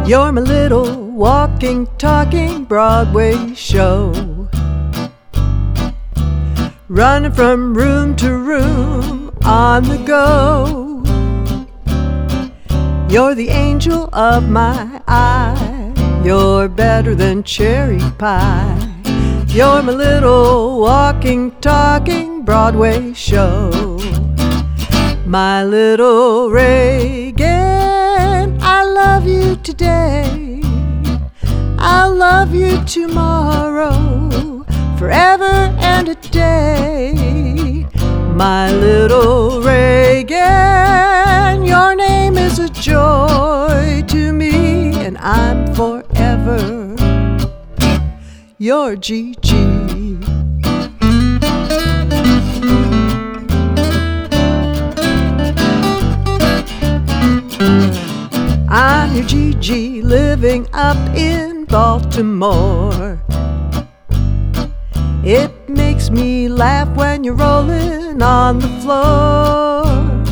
You're my little walking, talking Broadway show, running from room to room on the go. You're the angel of my eye, you're better than cherry pie. You're my little walking, talking Broadway show. My little Reagan, I love you today, I'll love you tomorrow, forever and a day. My little Reagan, your name is a joy to me, and I'm forever your Gigi. I'm your Gigi living up in Baltimore. It makes me laugh when you're rolling on the floor.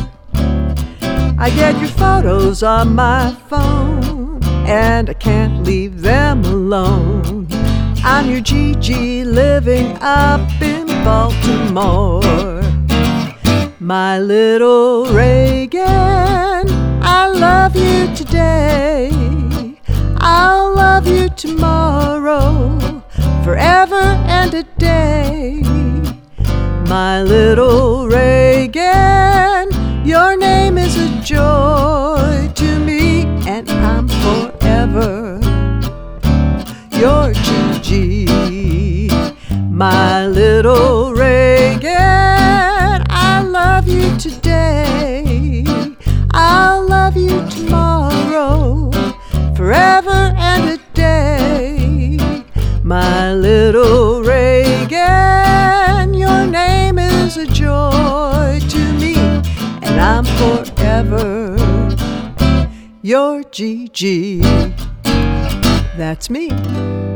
I get your photos on my phone, and I can't leave them alone. I'm your Gigi living up in Baltimore. My little Reagan, I love you today, I'll love you tomorrow, forever and a day. My little Reagan, your name is a joy to me, and I'm forever your Gigi. My little Reagan, I love you today, I'll love you tomorrow, forever and a day. My little Reagan, your name is a joy to me, and I'm forever your Gigi. That's me.